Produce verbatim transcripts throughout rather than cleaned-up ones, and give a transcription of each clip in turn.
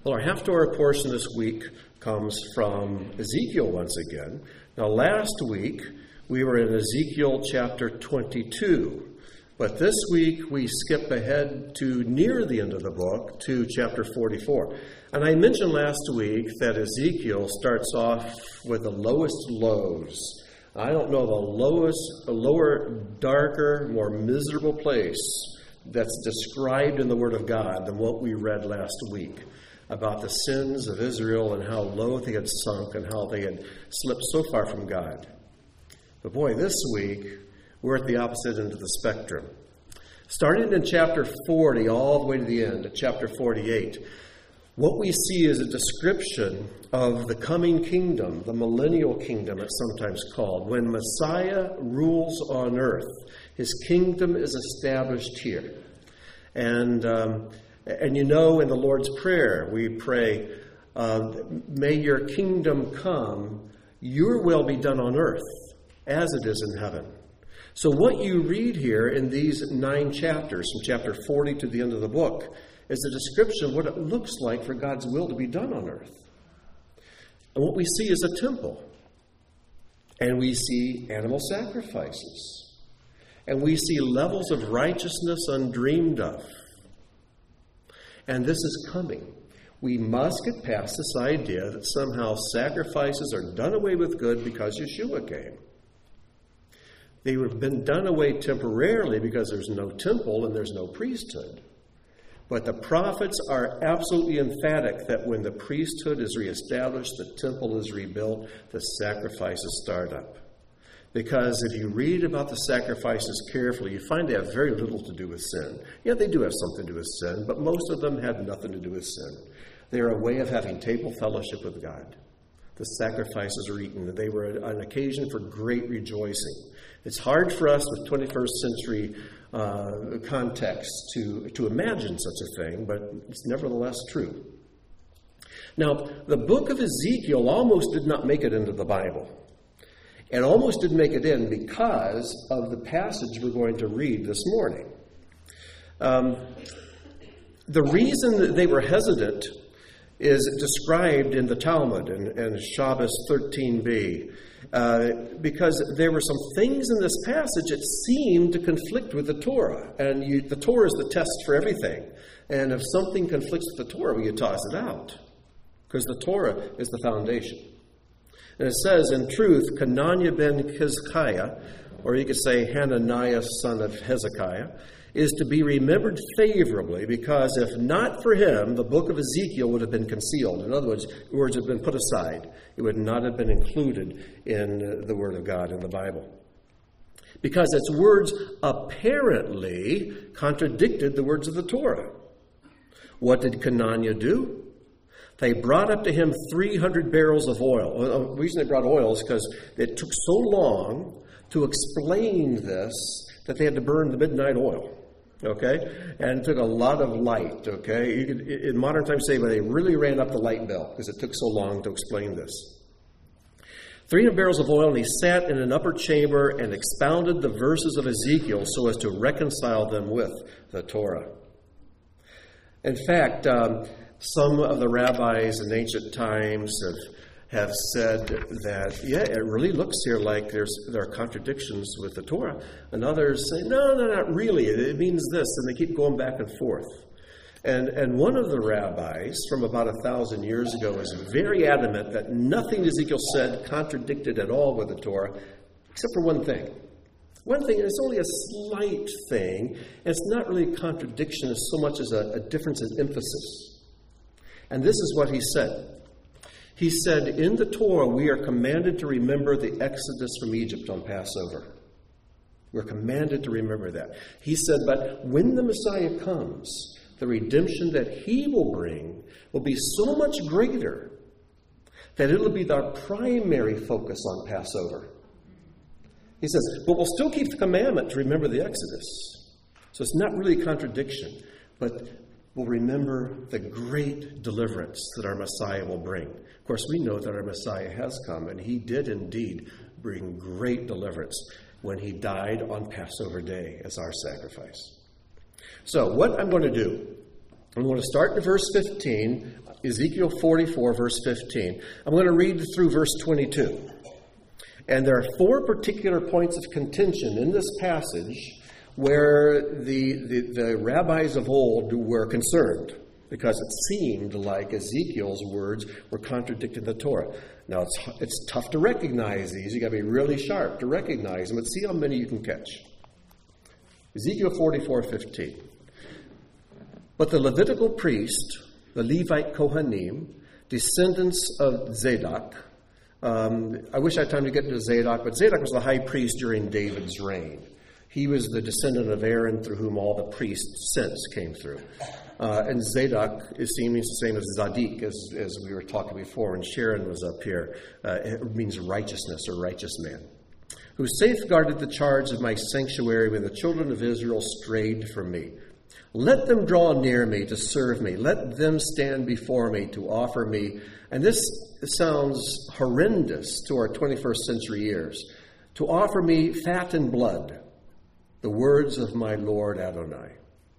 Well, our half-Torah portion this week comes from Ezekiel once again. Now, last week we were in Ezekiel chapter twenty-two, but this week we skip ahead to near the end of the book to chapter forty-four. And I mentioned last week that Ezekiel starts off with the lowest lows. I don't know the lowest, a lower, darker, more miserable place that's described in the Word of God than what we read last week about the sins of Israel and how low they had sunk and how they had slipped so far from God. But boy, this week, we're at the opposite end of the spectrum. Starting in chapter forty all the way to the end, at chapter forty-eight, what we see is a description of the coming kingdom, the millennial kingdom it's sometimes called. When Messiah rules on earth, his kingdom is established here. And um, and you know, in the Lord's Prayer, we pray, uh, may your kingdom come, your will be done on earth as it is in heaven. So what you read here in these nine chapters, from chapter forty to the end of the book, is a description of what it looks like for God's will to be done on earth. And what we see is a temple. And we see animal sacrifices. And we see levels of righteousness undreamed of. And this is coming. We must get past this idea that somehow sacrifices are done away with good because Yeshua came. They have been done away temporarily because there's no temple and there's no priesthood. But the prophets are absolutely emphatic that when the priesthood is reestablished, the temple is rebuilt, the sacrifices start up. Because if you read about the sacrifices carefully, you find they have very little to do with sin. Yeah, they do have something to do with sin, but most of them had nothing to do with sin. They are a way of having table fellowship with God. The sacrifices are eaten. They were an occasion for great rejoicing. It's hard for us with twenty-first century uh, context to, to imagine such a thing, but it's nevertheless true. Now, the book of Ezekiel almost did not make it into the Bible. It almost didn't make it in because of the passage we're going to read this morning. Um, the reason that they were hesitant is described in the Talmud in, in Shabbos thirteen b, uh, because there were some things in this passage that seemed to conflict with the Torah. And you, the Torah is the test for everything. And if something conflicts with the Torah, well, you toss it out, because the Torah is the foundation. And it says, in truth, Hananiah ben Hezekiah, or you could say Hananiah, son of Hezekiah, is to be remembered favorably, because if not for him, the book of Ezekiel would have been concealed. In other words, words have been put aside. It would not have been included in the Word of God in the Bible. Because its words apparently contradicted the words of the Torah. What did Hananiah do? They brought up to him three hundred barrels of oil. Well, the reason they brought oil is because it took so long to explain this that they had to burn the midnight oil. Okay? And it took a lot of light. Okay? You could, in modern times, say, but they really ran up the light bill because it took so long to explain this. three hundred barrels of oil, and he sat in an upper chamber and expounded the verses of Ezekiel so as to reconcile them with the Torah. In fact, um, some of the rabbis in ancient times have, have said that, yeah, it really looks here like there's there are contradictions with the Torah. And others say, no, no, not really. It, it means this. And they keep going back and forth. And, and one of the rabbis from about a thousand years ago is very adamant that nothing Ezekiel said contradicted at all with the Torah, except for one thing. One thing, and it's only a slight thing, and it's not really a contradiction as so much as a, a difference in emphasis. And this is what he said. He said, in the Torah, we are commanded to remember the exodus from Egypt on Passover. We're commanded to remember that. He said, but when the Messiah comes, the redemption that he will bring will be so much greater that it'll be our primary focus on Passover. He says, but we'll still keep the commandment to remember the Exodus. So it's not really a contradiction, but we'll remember the great deliverance that our Messiah will bring. Of course, we know that our Messiah has come, and he did indeed bring great deliverance when he died on Passover Day as our sacrifice. So what I'm going to do I'm going to start in verse fifteen, Ezekiel forty-four, verse fifteen. I'm going to read through verse twenty-two. And there are four particular points of contention in this passage where the, the, the rabbis of old were concerned, because it seemed like Ezekiel's words were contradicting the Torah. Now, it's it's tough to recognize these. You've got to be really sharp to recognize them, but see how many you can catch. Ezekiel forty-four fifteen. But the Levitical priest, the Levite Kohanim, descendants of Zadok, um, I wish I had time to get into Zadok, but Zadok was the high priest during David's reign. He was the descendant of Aaron through whom all the priests since came through. Uh, and Zadok is seen means the same as Zadik, as, as we were talking before, and Sharon was up here. Uh, it means righteousness or righteous man, who safeguarded the charge of my sanctuary when the children of Israel strayed from me. Let them draw near me to serve me. Let them stand before me to offer me. And this sounds horrendous to our twenty-first century ears. To offer me fat and blood, the words of my Lord Adonai.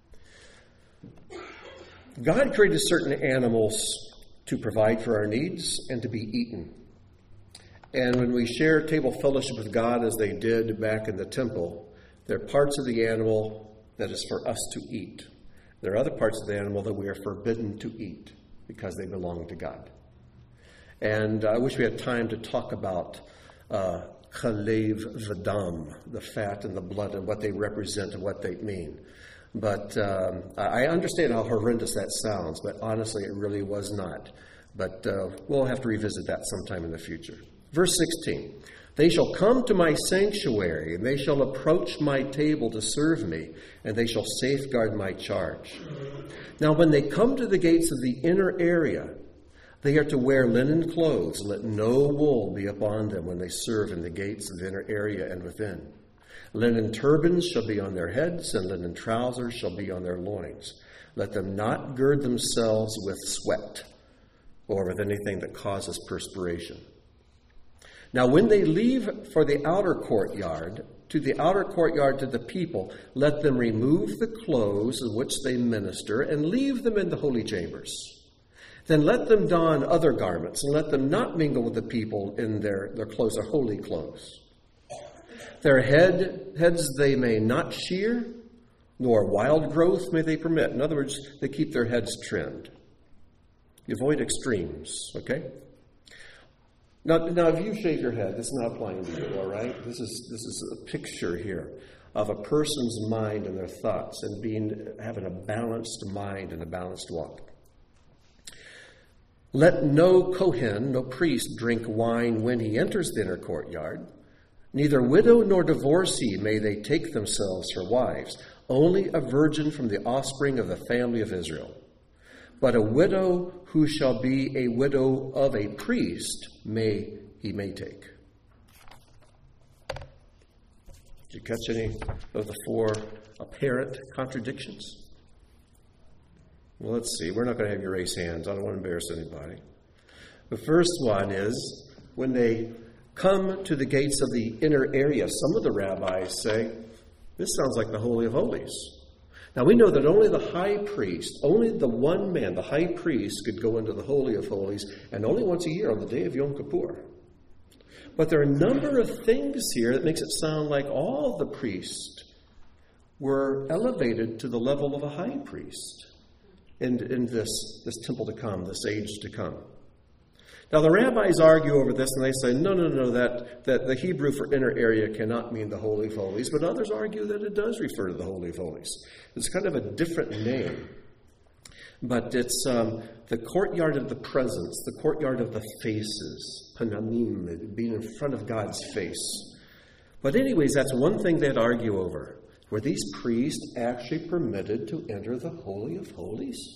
God created certain animals to provide for our needs and to be eaten. And when we share table fellowship with God as they did back in the temple, there are parts of the animal that is for us to eat. There are other parts of the animal that we are forbidden to eat because they belong to God. And I wish we had time to talk about uh, chalev v'dam, the fat and the blood, and what they represent and what they mean. But um, I understand how horrendous that sounds, but honestly, it really was not. But uh, we'll have to revisit that sometime in the future. Verse sixteen, they shall come to my sanctuary, and they shall approach my table to serve me, and they shall safeguard my charge. Now, when they come to the gates of the inner area, they are to wear linen clothes, and let no wool be upon them when they serve in the gates of the inner area and within. Linen turbans shall be on their heads, and linen trousers shall be on their loins. Let them not gird themselves with sweat, or with anything that causes perspiration. Now, when they leave for the outer courtyard, to the outer courtyard to the people, let them remove the clothes in which they minister, and leave them in the holy chambers. Then let them don other garments, and let them not mingle with the people in their, their clothes, their holy clothes. Their head, heads they may not shear, nor wild growth may they permit. In other words, they keep their heads trimmed. You avoid extremes, okay? Now, now, if you shave your head, it's not applying to you, all right? This is this is a picture here of a person's mind and their thoughts and being having a balanced mind and a balanced walk. Let no Kohen, no priest, drink wine when he enters the inner courtyard. Neither widow nor divorcee may they take themselves for wives, only a virgin from the offspring of the family of Israel. But a widow who shall be a widow of a priest may he may take. Did you catch any of the four apparent contradictions? Well, let's see. We're not going to have you raise hands. I don't want to embarrass anybody. The first one is when they come to the gates of the inner area. Some of the rabbis say, this sounds like the Holy of Holies. Now, we know that only the high priest, only the one man, the high priest, could go into the Holy of Holies, and only once a year on the day of Yom Kippur. But there are a number of things here that makes it sound like all the priests were elevated to the level of a high priest in, in this, this temple to come, this age to come. Now, the rabbis argue over this, and they say, no, no, no, that, that the Hebrew for inner area cannot mean the Holy of Holies, but others argue that it does refer to the Holy of Holies. It's kind of a different name, but it's um, the courtyard of the presence, the courtyard of the faces, panamim, being in front of God's face. But anyways, that's one thing they'd argue over. Were these priests actually permitted to enter the Holy of Holies?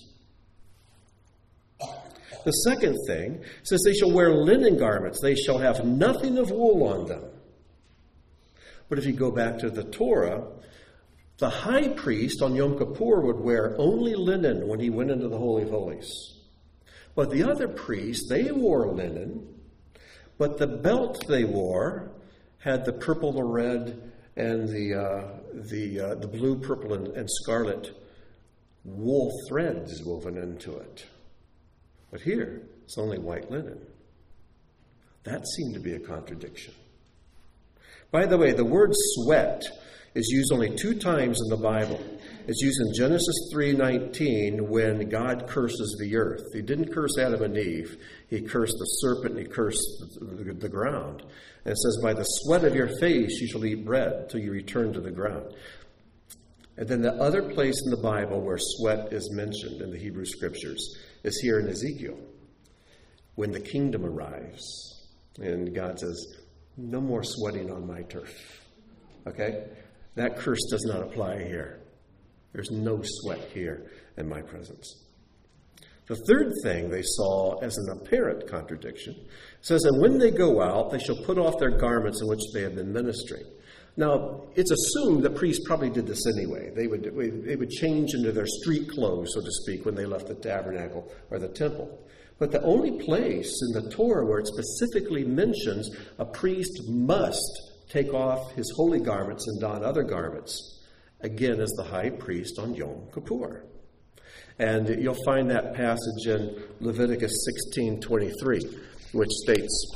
The second thing says they shall wear linen garments. They shall have nothing of wool on them. But if you go back to the Torah, the high priest on Yom Kippur would wear only linen when he went into the Holy of Holies. But the other priests, they wore linen, but the belt they wore had the purple, the red, and the uh, the uh, the blue, purple, and, and scarlet wool threads woven into it. But here, it's only white linen. That seemed to be a contradiction. By the way, the word sweat is used only two times in the Bible. It's used in Genesis three nineteen when God curses the earth. He didn't curse Adam and Eve. He cursed the serpent and he cursed the, the, the ground. And it says, by the sweat of your face you shall eat bread till you return to the ground. And then the other place in the Bible where sweat is mentioned in the Hebrew Scriptures is here in Ezekiel, when the kingdom arrives. And God says, no more sweating on my turf. Okay? That curse does not apply here. There's no sweat here in my presence. The third thing they saw as an apparent contradiction says that when they go out, they shall put off their garments in which they have been ministering. Now, it's assumed that priests probably did this anyway. They would, they would change into their street clothes, so to speak, when they left the tabernacle or the temple. But the only place in the Torah where it specifically mentions a priest must take off his holy garments and don other garments, again, is the high priest on Yom Kippur. And you'll find that passage in Leviticus sixteen twenty-three, which states,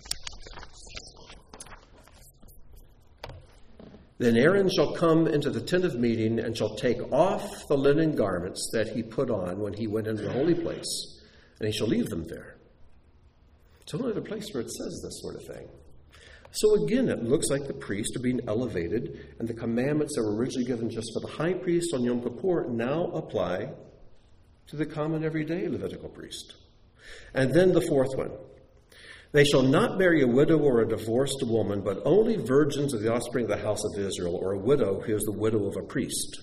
then Aaron shall come into the tent of meeting and shall take off the linen garments that he put on when he went into the holy place, and he shall leave them there. It's the only other place where it says this sort of thing. So again, it looks like the priests are being elevated, and the commandments that were originally given just for the high priest on Yom Kippur now apply to the common everyday Levitical priest. And then the fourth one. They shall not marry a widow or a divorced woman, but only virgins of the offspring of the house of Israel, or a widow who is the widow of a priest.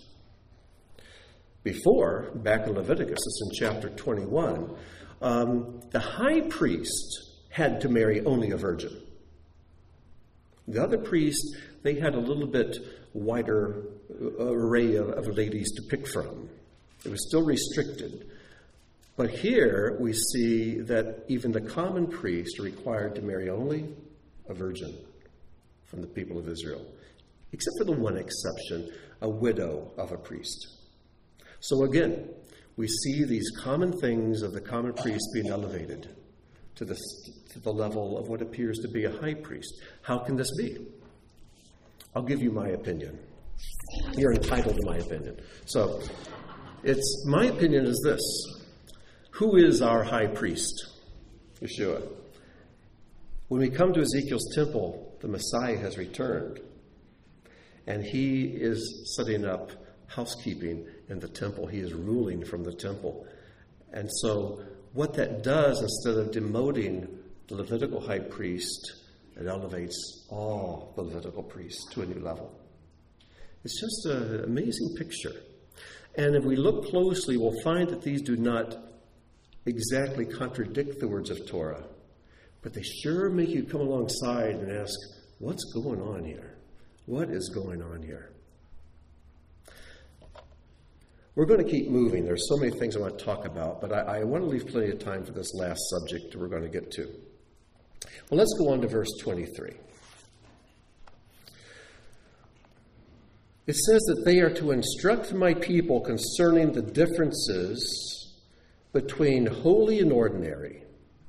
Before, back in Leviticus, it's in chapter twenty-one, um, the high priest had to marry only a virgin. The other priests, they had a little bit wider array of, of ladies to pick from. It was still restricted. But here we see that even the common priests are required to marry only a virgin from the people of Israel, except for the one exception, a widow of a priest. So again, we see these common things of the common priest being elevated to the, to the level of what appears to be a high priest. How can this be? I'll give you my opinion. You're entitled to my opinion. So, it's my opinion is this. Who is our high priest? Yeshua. When we come to Ezekiel's temple, the Messiah has returned. And he is setting up housekeeping in the temple. He is ruling from the temple. And so what that does, instead of demoting the Levitical high priest, it elevates all the Levitical priests to a new level. It's just an amazing picture. And if we look closely, we'll find that these do not exactly contradict the words of Torah, but they sure make you come alongside and ask, what's going on here? What is going on here? We're going to keep moving. There's so many things I want to talk about, but I, I want to leave plenty of time for this last subject that we're going to get to. Well, let's go on to verse twenty-three. It says that they are to instruct my people concerning the differences between holy and ordinary.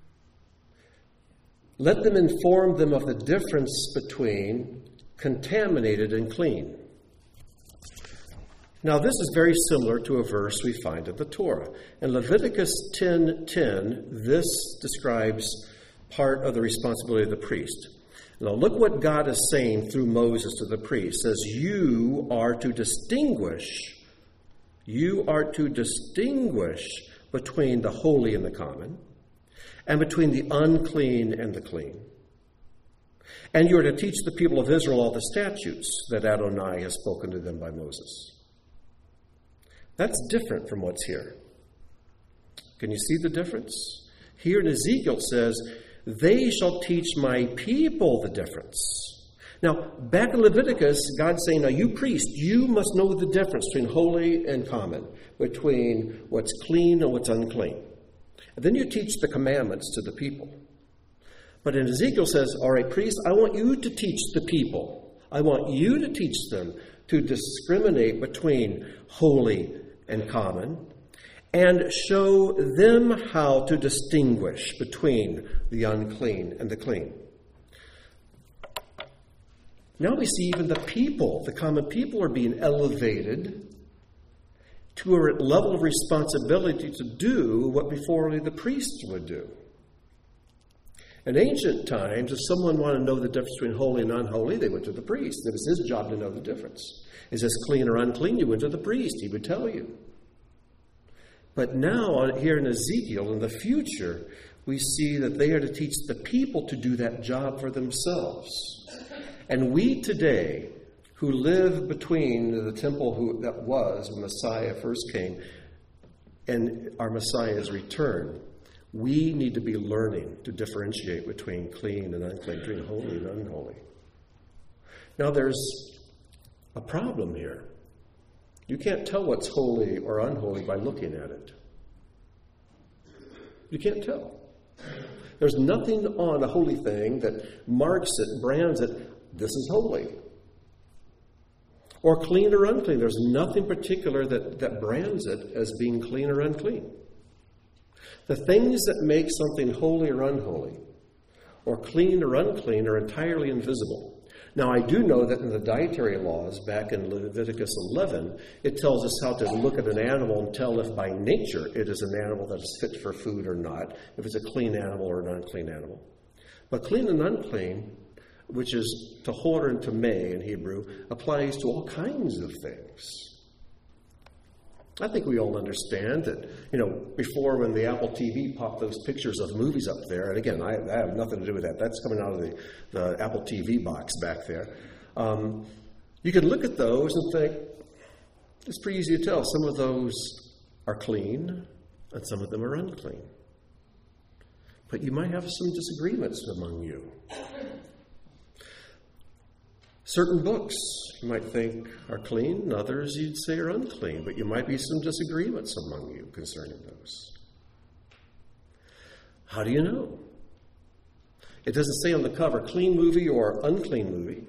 Let them inform them of the difference between contaminated and clean. Now, this is very similar to a verse we find in the Torah. In Leviticus ten ten, this describes part of the responsibility of the priest. Now, look what God is saying through Moses to the priest. It says, you are to distinguish, you are to distinguish between the holy and the common, and between the unclean and the clean. And you are to teach the people of Israel all the statutes that Adonai has spoken to them by Moses. That's different from what's here. Can you see the difference? Here in Ezekiel it says, they shall teach my people the difference. Now, back in Leviticus, God's saying, now you priest, you must know the difference between holy and common, between what's clean and what's unclean. And then you teach the commandments to the people. But in Ezekiel says, all right, priest, I want you to teach the people. I want you to teach them to discriminate between holy and common, and show them how to distinguish between the unclean and the clean. Now we see even the people, the common people, are being elevated to a level of responsibility to do what before only the priests would do. In ancient times, if someone wanted to know the difference between holy and unholy, they went to the priest. It was his job to know the difference. Is this clean or unclean? You went to the priest. He would tell you. But now, here in Ezekiel, in the future, we see that they are to teach the people to do that job for themselves. And we today, who live between the temple who, that was when Messiah first came and our Messiah's return, we need to be learning to differentiate between clean and unclean, between holy and unholy. Now, there's a problem here. You can't tell what's holy or unholy by looking at it. You can't tell. There's nothing on a holy thing that marks it, brands it, this is holy. Or clean or unclean. There's nothing particular that, that brands it as being clean or unclean. The things that make something holy or unholy, or clean or unclean, are entirely invisible. Now, I do know that in the dietary laws, back in Leviticus eleven, it tells us how to look at an animal and tell if by nature it is an animal that is fit for food or not, if it's a clean animal or an unclean animal. But clean and unclean, which is tahor and tameh in Hebrew, applies to all kinds of things. I think we all understand that, you know, before when the Apple T V popped those pictures of movies up there, and again, I, I have nothing to do with that. That's coming out of the, the Apple T V box back there. Um, you could look at those and think, it's pretty easy to tell. Some of those are clean, and some of them are unclean. But you might have some disagreements among you. Certain books you might think are clean, others you'd say are unclean, but you might be some disagreements among you concerning those. How do you know? It doesn't say on the cover, clean movie or unclean movie.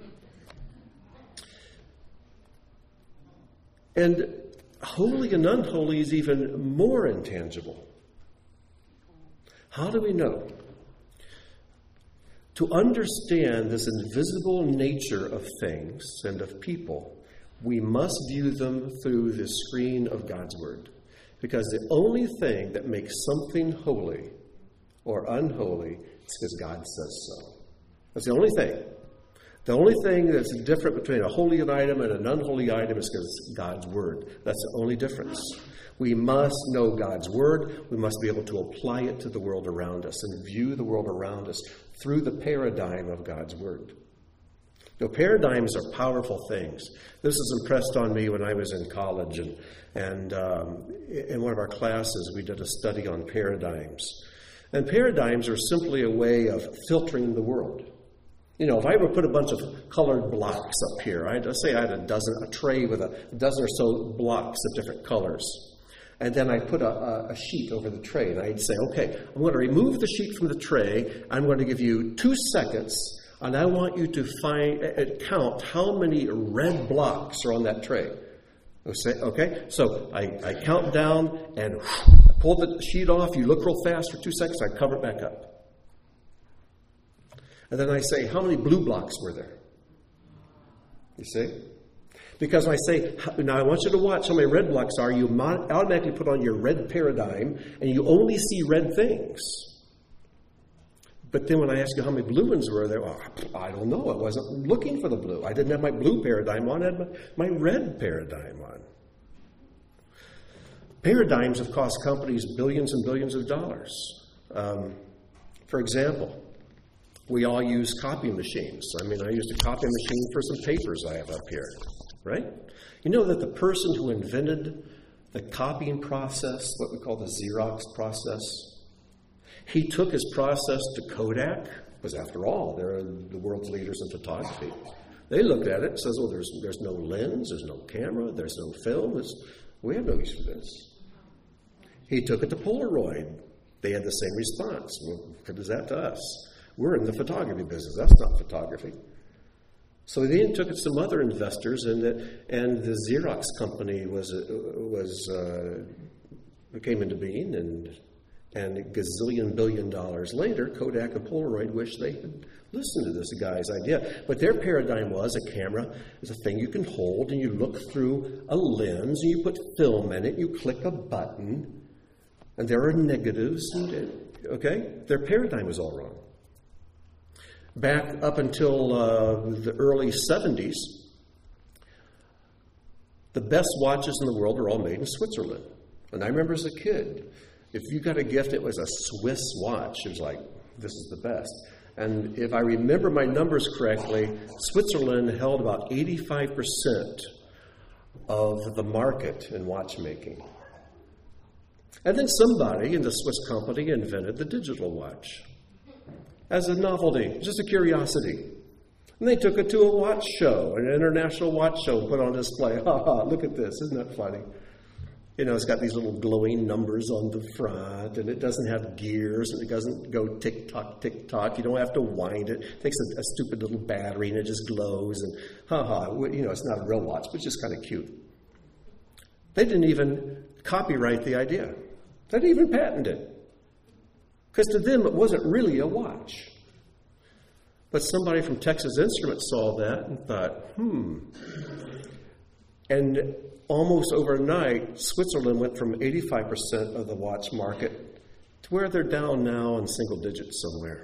And holy and unholy is even more intangible. How do we know? To understand this invisible nature of things and of people, we must view them through the screen of God's Word. Because the only thing that makes something holy or unholy is because God says so. That's the only thing. The only thing that's different between a holy item and an unholy item is because it's God's Word. That's the only difference. We must know God's Word. We must be able to apply it to the world around us and view the world around us through the paradigm of God's Word. You know, paradigms are powerful things. This was impressed on me when I was in college, and, and um, in one of our classes we did a study on paradigms. And paradigms are simply a way of filtering the world. You know, if I were to put a bunch of colored blocks up here, I'd say I had a dozen, a tray with a dozen or so blocks of different colors. And then I put a, a sheet over the tray, and I'd say, okay, I'm going to remove the sheet from the tray. I'm going to give you two seconds, and I want you to find uh, count how many red blocks are on that tray. Okay, so I, I count down, and whoosh, I pull the sheet off. You look real fast for two seconds. I cover it back up. And then I say, how many blue blocks were there? You see? Because I say, now I want you to watch how many red blocks are. You automatically put on your red paradigm, and you only see red things. But then when I ask you how many blue ones were there, well, I don't know. I wasn't looking for the blue. I didn't have my blue paradigm on. I had my, my red paradigm on. Paradigms have cost companies billions and billions of dollars. Um, for example, we all use copy machines. I mean, I used a copy machine for some papers I have up here. Right? You know that the person who invented the copying process, what we call the Xerox process, he took his process to Kodak, because after all, they're the world's leaders in photography. They looked at it and says, well, there's, there's no lens, there's no camera, there's no film. There's, we have no use for this. He took it to Polaroid. They had the same response. Well, what is that to us? We're in the photography business. That's not photography. So they then took it to some other investors, and the, and the Xerox company was was uh, came into being, and and a gazillion billion dollars later, Kodak and Polaroid wished they had listened to this guy's idea. But their paradigm was a camera is a thing you can hold, and you look through a lens, and you put film in it, you click a button, and there are negatives. And, okay, their paradigm was all wrong. Back up until uh, the early seventies, the best watches in the world were all made in Switzerland. And I remember as a kid, if you got a gift, it was a Swiss watch. It was like, this is the best. And if I remember my numbers correctly, Switzerland held about eighty-five percent of the market in watchmaking. And then somebody in the Swiss company invented the digital watch as a novelty, just a curiosity. And they took it to a watch show, an international watch show, put on display. Ha ha, look at this, isn't that funny? You know, it's got these little glowing numbers on the front, and it doesn't have gears, and it doesn't go tick-tock, tick-tock. You don't have to wind it. It takes a, a stupid little battery, and it just glows, and ha-ha. You know, it's not a real watch, but it's just kind of cute. They didn't even copyright the idea. They didn't even patent it. Because to them, it wasn't really a watch. But somebody from Texas Instruments saw that and thought, hmm. And almost overnight, Switzerland went from eighty-five percent of the watch market to where they're down now in single digits somewhere.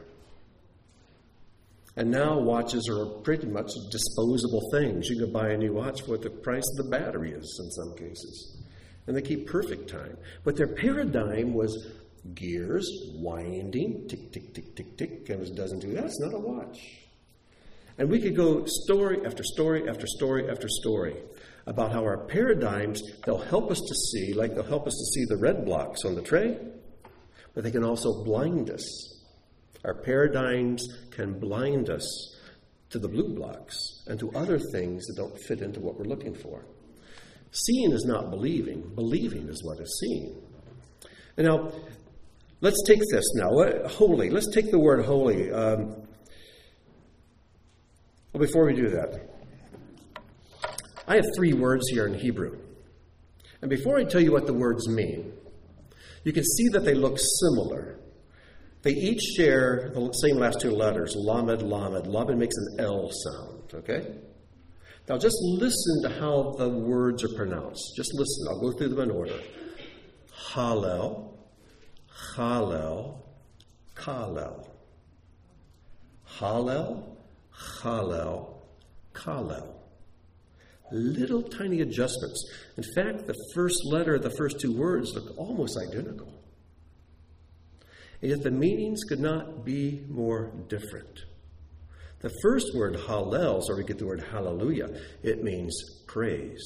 And now watches are pretty much disposable things. You can buy a new watch for what the price of the battery is in some cases. And they keep perfect time. But their paradigm was gears, winding, tick, tick, tick, tick, tick, and it doesn't do that. It's not a watch. And we could go story after story after story after story about how our paradigms, they'll help us to see, like they'll help us to see the red blocks on the tray, but they can also blind us. Our paradigms can blind us to the blue blocks and to other things that don't fit into what we're looking for. Seeing is not believing. Believing is what is seen. And now, let's take this now. Holy. Let's take the word holy. Um, well, before we do that, I have three words here in Hebrew. And before I tell you what the words mean, you can see that they look similar. They each share the same last two letters, lamed, lamed. Lamed makes an L sound, okay? Now just listen to how the words are pronounced. Just listen. I'll go through them in order. Hallel, Hallel, Kallel. Hallel, Hallel, Kallel. Little tiny adjustments. In fact, the first letter of the first two words look almost identical. And yet the meanings could not be more different. The first word, Hallel, is where we get the word hallelujah. It means praise.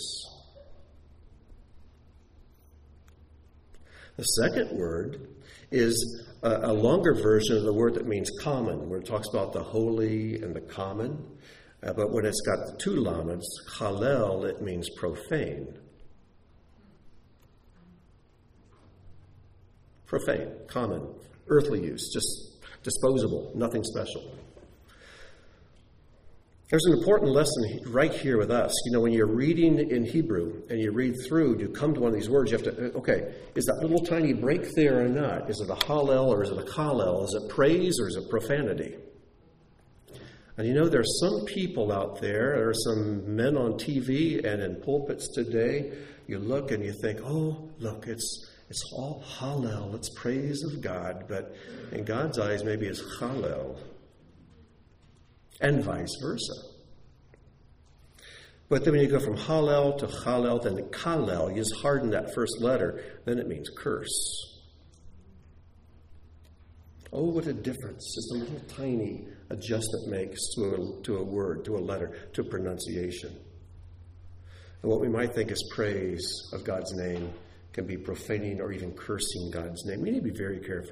The second word is a, a longer version of the word that means common, where it talks about the holy and the common. Uh, but when it's got the two lameds, Hallel, it means profane. Profane, common, earthly use, just disposable, nothing special. There's an important lesson right here with us. You know, when you're reading in Hebrew and you read through, you come to one of these words, you have to, okay, is that little tiny break there or not? Is it a Hallel or is it a Kallel? Is it praise or is it profanity? And you know, there are some people out there, there are some men on T V and in pulpits today, you look and you think, oh, look, it's it's all Hallel, it's praise of God, but in God's eyes, maybe it's Hallel. And vice versa. But then when you go from Hallel to Hallel, then to Kallel, you just harden that first letter, then it means curse. Oh, what a difference just a little tiny adjustment makes to a, to a word, to a letter, to a pronunciation. And what we might think is praise of God's name can be profaning or even cursing God's name. We need to be very careful.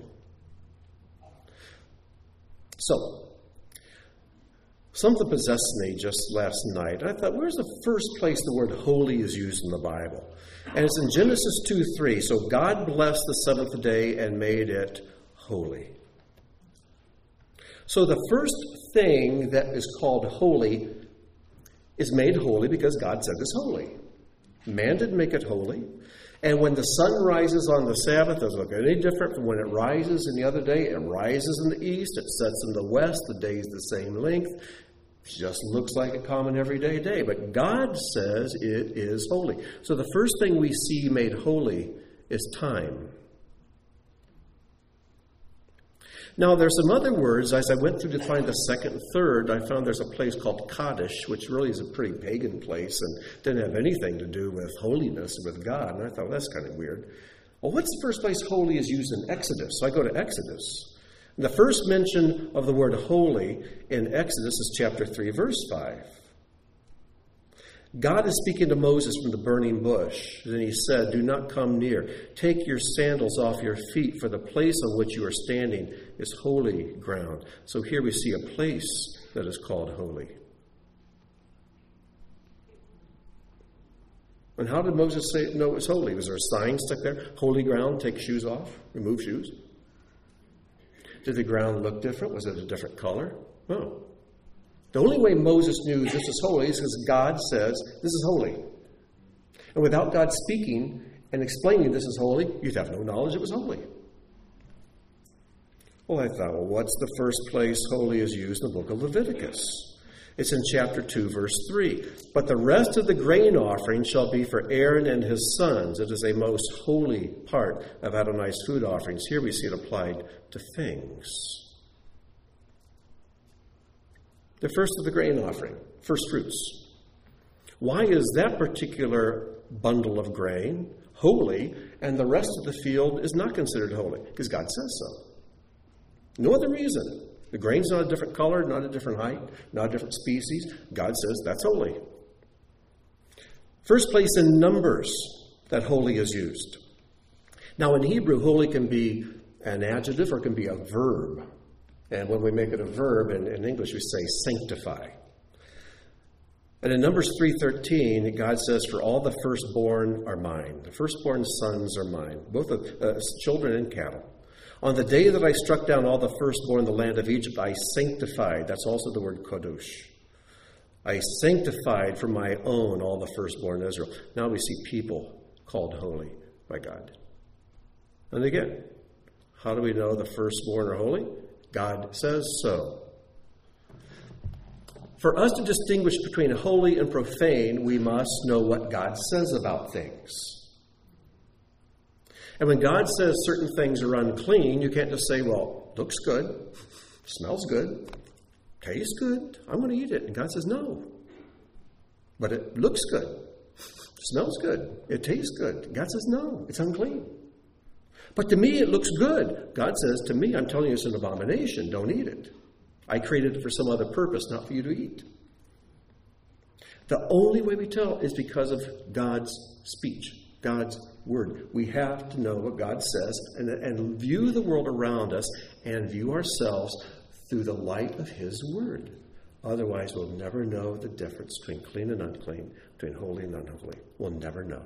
So, something possessed me just last night. I thought, where's the first place the word holy is used in the Bible? And it's in Genesis two three. So God blessed the seventh day and made it holy. So the first thing that is called holy is made holy because God said it's holy. Man didn't make it holy. And when the sun rises on the Sabbath, doesn't look any different from when it rises in the other day. It rises in the east, it sets in the west, the day is the same length. It just looks like a common everyday day. But God says it is holy. So the first thing we see made holy is time. Now, there's some other words. As I went through to find the second and third, I found there's a place called Kaddish, which really is a pretty pagan place and didn't have anything to do with holiness with God. And I thought, well, that's kind of weird. Well, what's the first place holy is used in Exodus? So I go to Exodus. And the first mention of the word holy in Exodus is chapter three, verse five. God is speaking to Moses from the burning bush. Then he said, do not come near. Take your sandals off your feet, for the place on which you are standing is holy ground. So here we see a place that is called holy. And how did Moses say no, it was holy? Was there a sign stuck there? Holy ground, take shoes off, remove shoes. Did the ground look different? Was it a different color? No. The only way Moses knew this is holy is because God says this is holy. And without God speaking and explaining this is holy, you'd have no knowledge it was holy. Well, I thought, well, what's the first place holy is used in the book of Leviticus? It's in chapter two, verse three. But the rest of the grain offering shall be for Aaron and his sons. It is a most holy part of Adonai's food offerings. Here we see it applied to things. The first of the grain offering, first fruits. Why is that particular bundle of grain holy and the rest of the field is not considered holy? Because God says so. No other reason. The grain's not a different color, not a different height, not a different species. God says that's holy. First place in Numbers that holy is used. Now in Hebrew, holy can be an adjective or it can be a verb. And when we make it a verb, in, in English we say sanctify. And in Numbers three thirteen, God says, for all the firstborn are mine. The firstborn sons are mine, both of, uh, children and cattle. On the day that I struck down all the firstborn in the land of Egypt, I sanctified. That's also the word kodosh. I sanctified for my own all the firstborn in Israel. Now we see people called holy by God. And again, how do we know the firstborn are holy? God says so. For us to distinguish between holy and profane, we must know what God says about things. And when God says certain things are unclean, you can't just say, well, looks good, smells good, tastes good, I'm going to eat it. And God says, no. But it looks good, smells good, it tastes good. God says, no, it's unclean. But to me, it looks good. God says, to me, I'm telling you it's an abomination. Don't eat it. I created it for some other purpose, not for you to eat. The only way we tell is because of God's speech, God's word. We have to know what God says and, and view the world around us and view ourselves through the light of his word. Otherwise, we'll never know the difference between clean and unclean, between holy and unholy. We'll never know.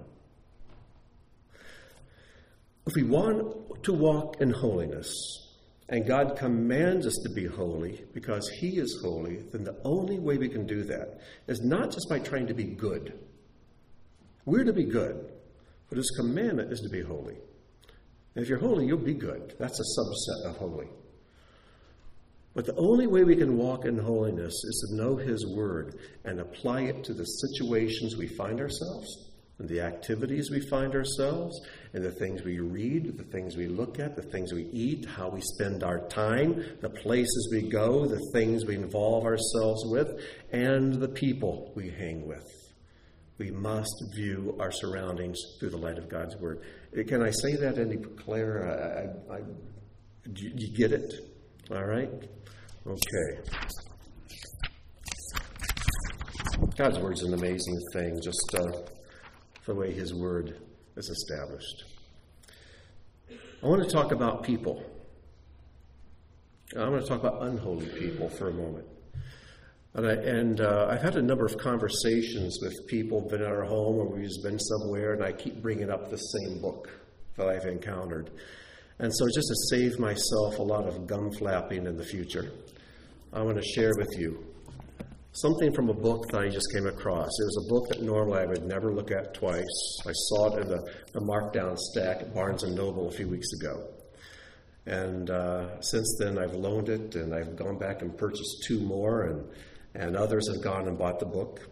If we want to walk in holiness, and God commands us to be holy because he is holy, then the only way we can do that is not just by trying to be good. We're to be good, but his commandment is to be holy. And if you're holy, you'll be good. That's a subset of holy. But the only way we can walk in holiness is to know his word and apply it to the situations we find ourselves, and the activities we find ourselves, and the things we read, the things we look at, the things we eat, how we spend our time, the places we go, the things we involve ourselves with, and the people we hang with. We must view our surroundings through the light of God's word. Can I say that any clearer? I, I, I, do you get it? All right? Okay. God's word's an amazing thing, just uh, the way his word is established. I want to talk about people. I want to talk about unholy people for a moment. And, I, and uh, I've had a number of conversations with people, been at our home or we've just been somewhere, and I keep bringing up the same book that I've encountered. And so just to save myself a lot of gum flapping in the future, I want to share with you something from a book that I just came across. It was a book that normally I would never look at twice. I saw it in the, the markdown stack at Barnes and Noble a few weeks ago. And uh, since then, I've loaned it, and I've gone back and purchased two more, and, and others have gone and bought the book.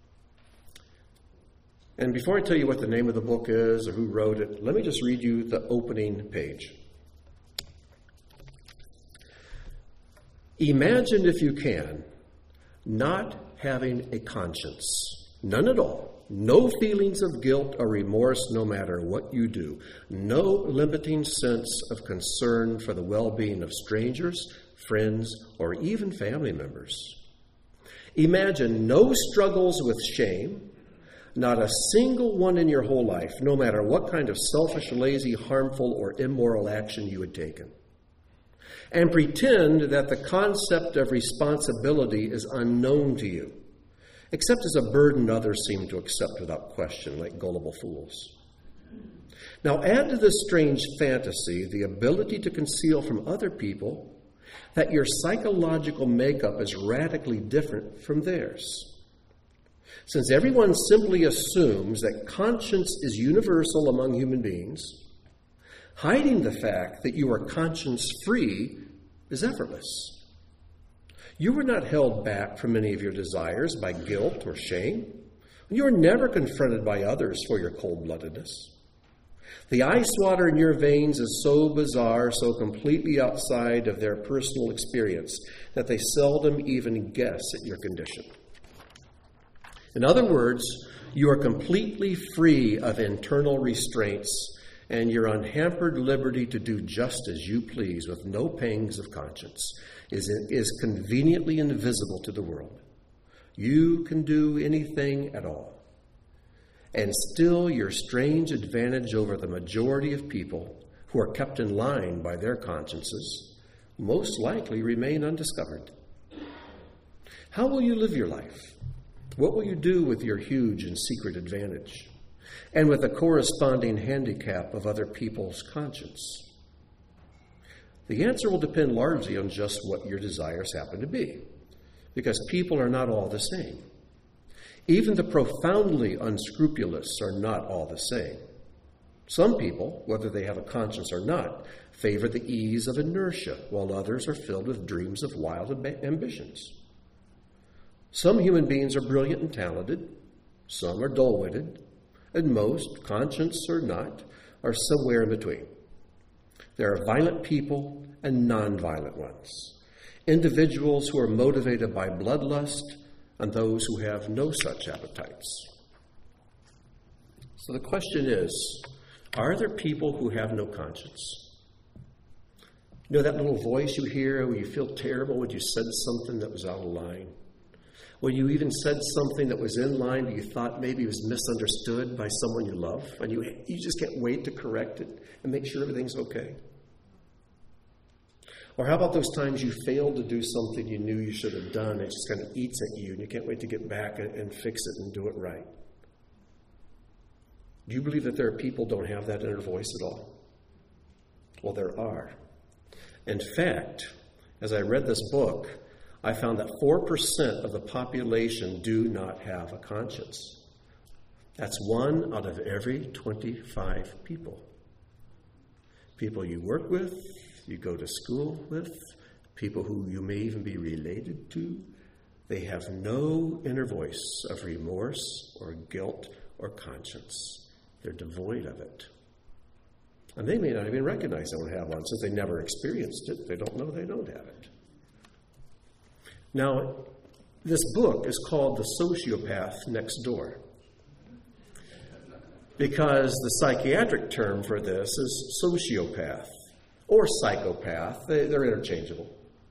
And before I tell you what the name of the book is or who wrote it, let me just read you the opening page. Imagine, if you can, not having a conscience. None at all. No feelings of guilt or remorse no matter what you do. No limiting sense of concern for the well-being of strangers, friends, or even family members. Imagine no struggles with shame, not a single one in your whole life, no matter what kind of selfish, lazy, harmful, or immoral action you had taken. And pretend that the concept of responsibility is unknown to you, except as a burden others seem to accept without question, like gullible fools. Now add to this strange fantasy the ability to conceal from other people that your psychological makeup is radically different from theirs. Since everyone simply assumes that conscience is universal among human beings, hiding the fact that you are conscience-free is effortless. You are not held back from any of your desires by guilt or shame. You are never confronted by others for your cold-bloodedness. The ice water in your veins is so bizarre, so completely outside of their personal experience, that they seldom even guess at your condition. In other words, you are completely free of internal restraints, and your unhampered liberty to do just as you please with no pangs of conscience is, is conveniently invisible to the world. You can do anything at all. And still your strange advantage over the majority of people who are kept in line by their consciences most likely remain undiscovered. How will you live your life? What will you do with your huge and secret advantage, and with the corresponding handicap of other people's conscience? The answer will depend largely on just what your desires happen to be, because people are not all the same. Even the profoundly unscrupulous are not all the same. Some people, whether they have a conscience or not, favor the ease of inertia, while others are filled with dreams of wild amb- ambitions. Some human beings are brilliant and talented, some are dull-witted, and most, conscious or not, are somewhere in between. There are violent people and non-violent ones, individuals who are motivated by bloodlust and those who have no such appetites. So the question is, are there people who have no conscience? You know that little voice you hear when you feel terrible when you said something that was out of line? When you even said something that was in line but you thought maybe it was misunderstood by someone you love, and you, you just can't wait to correct it and make sure everything's okay? Or how about those times you failed to do something you knew you should have done, it just kind of eats at you and you can't wait to get back and, and fix it and do it right? Do you believe that there are people who don't have that inner voice at all? Well, there are. In fact, as I read this book, I found that four percent of the population do not have a conscience. That's one out of every twenty-five people. People you work with, you go to school with, people who you may even be related to, they have no inner voice of remorse or guilt or conscience. They're devoid of it. And they may not even recognize they don't have one since they never experienced it. They don't know they don't have it. Now, this book is called The Sociopath Next Door, because the psychiatric term for this is sociopath or psychopath. They, they're interchangeable.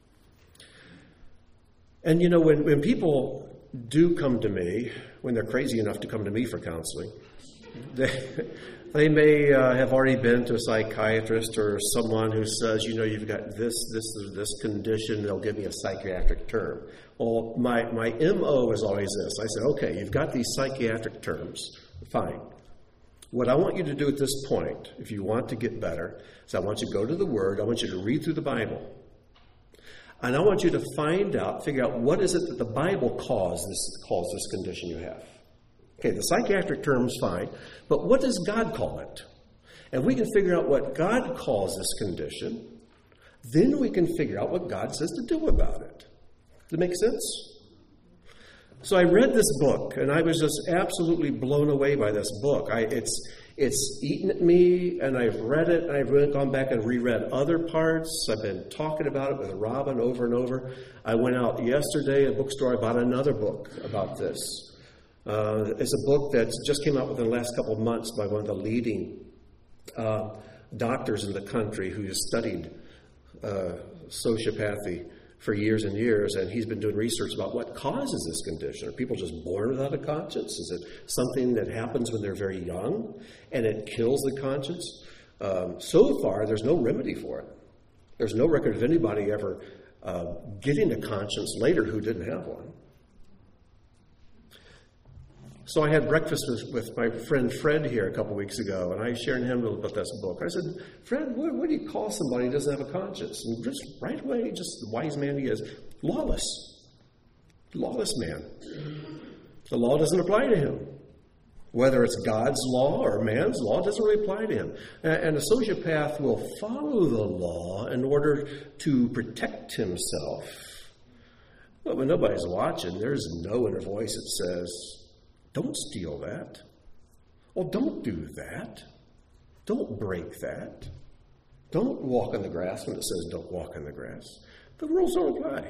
And you know, when, when people do come to me, when they're crazy enough to come to me for counseling, they, they may uh, have already been to a psychiatrist or someone who says, you know, you've got this, this, or this condition. They'll give me a psychiatric term. Well, my, my M O is always this. I say, okay, you've got these psychiatric terms. Fine. What I want you to do at this point, if you want to get better, is I want you to go to the Word. I want you to read through the Bible. And I want you to find out, figure out what is it that the Bible calls this, calls this condition you have. Okay, the psychiatric term's fine, but what does God call it? And we can figure out what God calls this condition, then we can figure out what God says to do about it. Does it make sense? So I read this book, and I was just absolutely blown away by this book. I, it's it's eaten at me, and I've read it, and I've really gone back and reread other parts. I've been talking about it with Robin over and over. I went out yesterday at a bookstore. I bought another book about this. Uh, it's a book that just came out within the last couple of months by one of the leading uh, doctors in the country who has studied uh, sociopathy for years and years, and he's been doing research about what causes this condition. Are people just born without a conscience? Is it something that happens when they're very young and it kills the conscience? Um, so far, there's no remedy for it. There's no record of anybody ever uh, getting a conscience later who didn't have one. So I had breakfast with, with my friend Fred here a couple weeks ago, and I shared him a little about this book. I said, Fred, what, what do you call somebody who doesn't have a conscience? And just right away, just the wise man he is, lawless. Lawless man. The law doesn't apply to him. Whether it's God's law or man's law, it doesn't really apply to him. And a sociopath will follow the law in order to protect himself. But when nobody's watching, there's no inner voice that says, don't steal that. Well, don't do that. Don't break that. Don't walk in the grass when it says don't walk in the grass. The rules don't apply.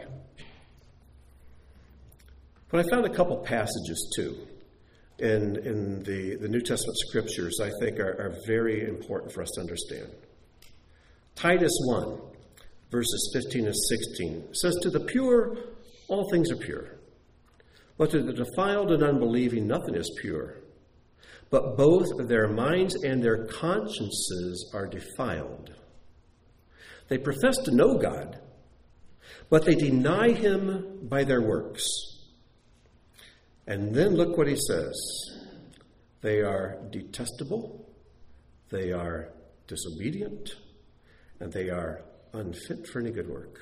But I found a couple passages, too, in, in the, the New Testament scriptures I think are, are very important for us to understand. Titus one, verses fifteen and sixteen, says, to the pure, all things are pure. But to the defiled and unbelieving, nothing is pure. But both their minds and their consciences are defiled. They profess to know God, but they deny him by their works. And then look what he says. They are detestable, they are disobedient, and they are unfit for any good work.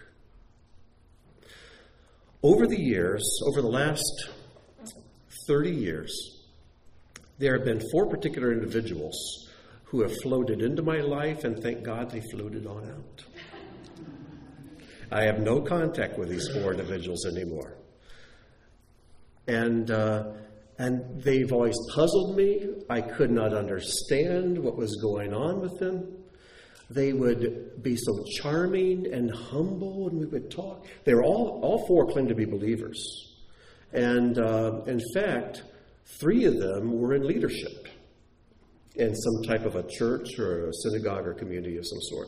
Over the years, over the last thirty years, there have been four particular individuals who have floated into my life, and thank God they floated on out. I have no contact with these four individuals anymore. And uh, and they've always puzzled me. I could not understand what was going on with them. They would be so charming and humble when we would talk. They were all, all four claimed to be believers. And uh, in fact, three of them were in leadership in some type of a church or a synagogue or community of some sort.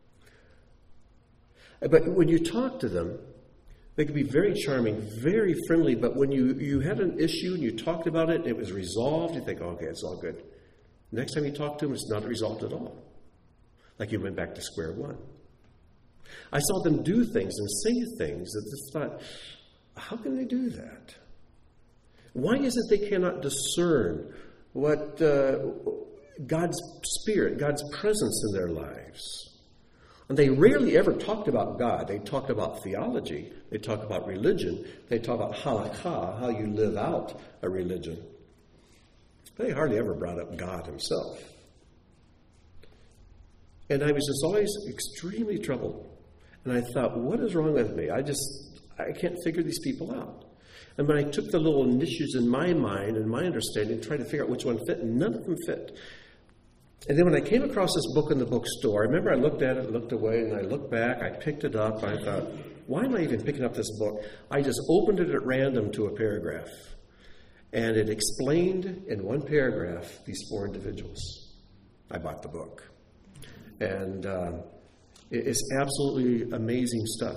But when you talk to them, they could be very charming, very friendly, but when you, you had an issue and you talked about it and it was resolved, you think, oh, okay, it's all good. Next time you talk to them, it's not resolved at all. Like you went back to square one. I saw them do things and say things that just thought, how can they do that? Why is it they cannot discern what uh, God's Spirit, God's presence in their lives? And they rarely ever talked about God. They talked about theology. They talked about religion. They talked about halakha, how you live out a religion. They hardly ever brought up God himself. And I was just always extremely troubled. And I thought, what is wrong with me? I just, I can't figure these people out. And when I took the little niches in my mind and my understanding and tried to figure out which one fit, none of them fit. And then when I came across this book in the bookstore, I remember I looked at it, looked away, and I looked back, I picked it up, and I thought, why am I even picking up this book? I just opened it at random to a paragraph. And it explained in one paragraph these four individuals. I bought the book. And uh, it's absolutely amazing stuff.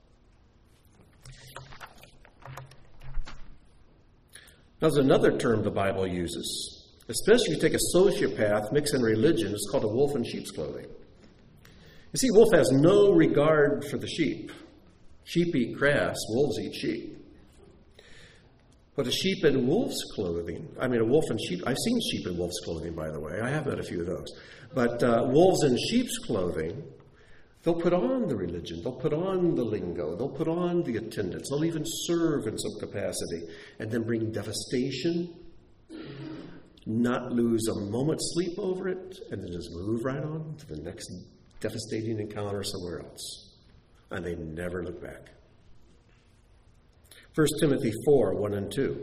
Now, there's another term the Bible uses, especially if you take a sociopath, mix in religion. It's called a wolf in sheep's clothing. You see, wolf has no regard for the sheep. Sheep eat grass, wolves eat sheep. But a sheep in wolf's clothing, I mean a wolf in sheep, I've seen sheep in wolf's clothing, by the way. I have met a few of those. But uh, wolves in sheep's clothing, They'll put on the religion, they'll put on the lingo, they'll put on the attendance, they'll even serve in some capacity, and then bring devastation, not lose a moment's sleep over it, and then just move right on to the next devastating encounter somewhere else. And they never look back. First Timothy four, one and two.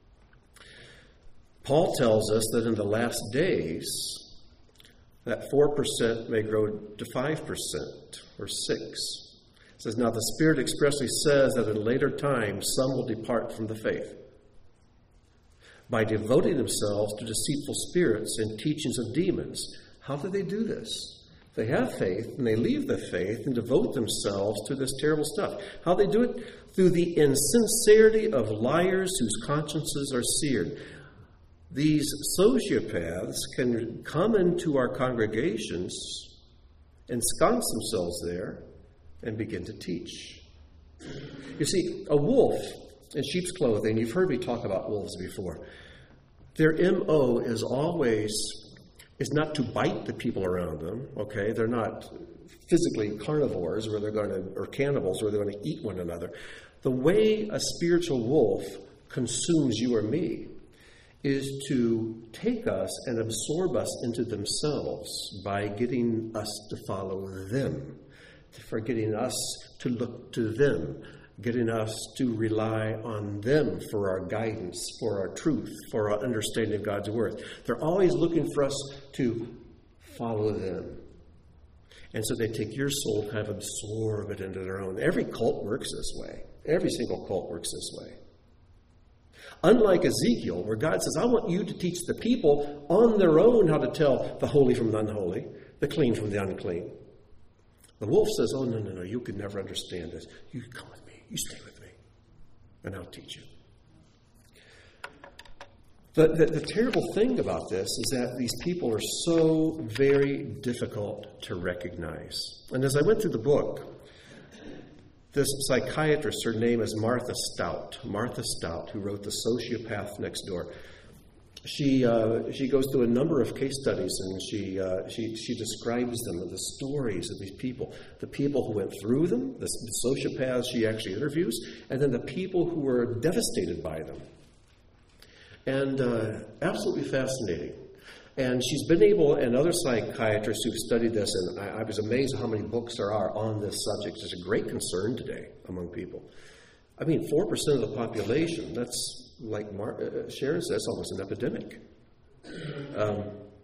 Paul tells us that in the last days, that four percent may grow to five percent or six. It says, now the Spirit expressly says that in later times some will depart from the faith by devoting themselves to deceitful spirits and teachings of demons. How do they do this? They have faith and they leave the faith and devote themselves to this terrible stuff. How they do it? Through the insincerity of liars whose consciences are seared. These sociopaths can come into our congregations, ensconce themselves there, and begin to teach. You see, a wolf in sheep's clothing, you've heard me talk about wolves before, their M O is always, is not to bite the people around them, okay? They're not physically carnivores where they're going to, or cannibals where they're going to eat one another. The way a spiritual wolf consumes you or me is to take us and absorb us into themselves by getting us to follow them, for getting us to look to them, getting us to rely on them for our guidance, for our truth, for our understanding of God's word. They're always looking for us to follow them. And so they take your soul, kind of absorb it into their own. Every cult works this way. Every single cult works this way. Unlike Ezekiel, where God says, I want you to teach the people on their own how to tell the holy from the unholy, the clean from the unclean. The wolf says, oh, no, no, no, you can never understand this. You come with me. You stay with me, and I'll teach you. The, the, the terrible thing about this is that these people are so very difficult to recognize. And as I went through the book, this psychiatrist, her name is Martha Stout, Martha Stout, who wrote The Sociopath Next Door. She uh, she goes through a number of case studies, and she uh, she she describes them, the stories of these people, the people who went through them, the, the sociopaths she actually interviews, and then the people who were devastated by them. And uh, absolutely fascinating. And she's been able, and other psychiatrists who've studied this, and I, I was amazed at how many books there are on this subject. It's a great concern today among people. I mean, four percent of the population, that's like Mar- uh, Sharon says, almost an epidemic. Um,